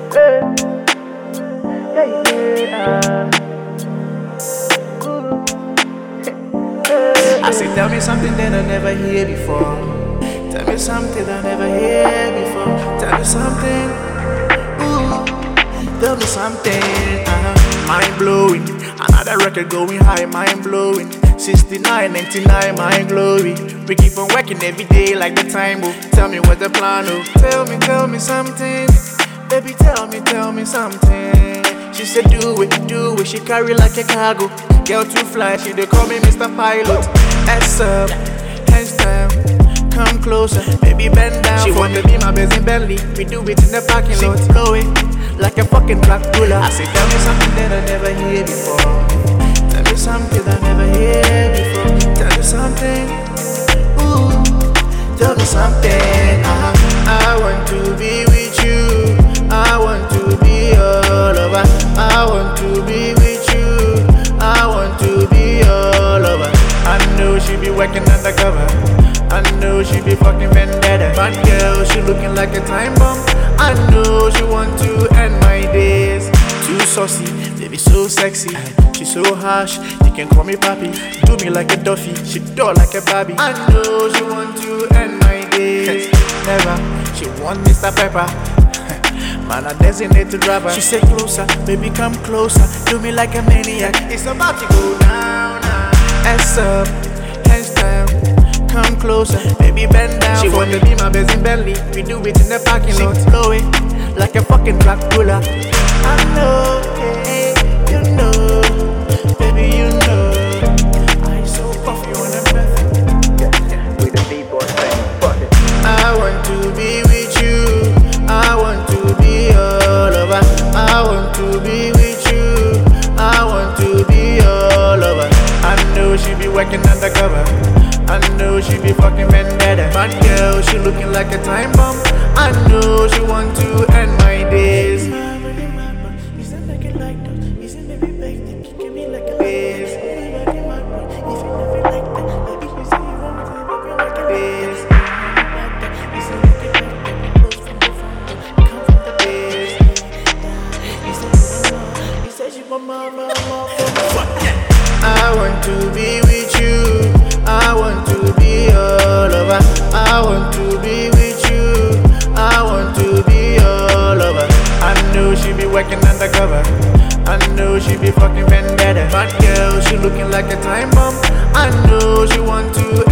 I say, tell me something that I never hear before. Tell me something I never hear before. Tell me something. Ooh, tell me something. Mind blowing. Another record going high. Mind blowing. 69, 99, my glory. We keep on working every day like the time. Oh, tell me what's the plan. Oh, tell me something. Baby, tell me something. She said, do it. She carry like a cargo. Girl too fly, she dey call me Mr. Pilot. S up, hands down, come closer, baby bend down. She want to be my best in Bentley. We do it in the parking lot. She blow it like a fucking Dracula. I say, tell me something that I never hear before. Tell me something I never hear before. Tell me something. Ooh, tell me something. I want to be with you. I want to be all over. I want to be with you. I want to be all over. I know she be working undercover. I know she be fucking vendetta. Bad girl, she looking like a time bomb. I know she want to end my days. Too saucy, baby so sexy. She so harsh, you can call me papi. Do me like a Duffy, she do like a Barbie. I know she want to end my days. Never, she want Mr. Pepper. Man, I designate to drive her. She said closer, baby come closer. Do me like a maniac. It's about to go down now. S up, hands down, come closer, baby bend down. She want to be my best in Bentley. We do it in the parking lot. She blow it like a fucking Dracula. I know, yeah, you know, baby you know. I so puffy when I'm breath. With the B-boy thing, fuck it. I want to be with you. I want to be all over. I want to be with you. I want to be all over. I know she be working undercover. I know she be fucking vendetta. Bad girl, she looking like a time bomb. I know she want to end my days. I want to be with you. I want to be all over. I want to be with you. I want to be all over. I know she be working undercover. I know she be fucking vendetta. Bad girl, she looking like a time bomb. I know she want to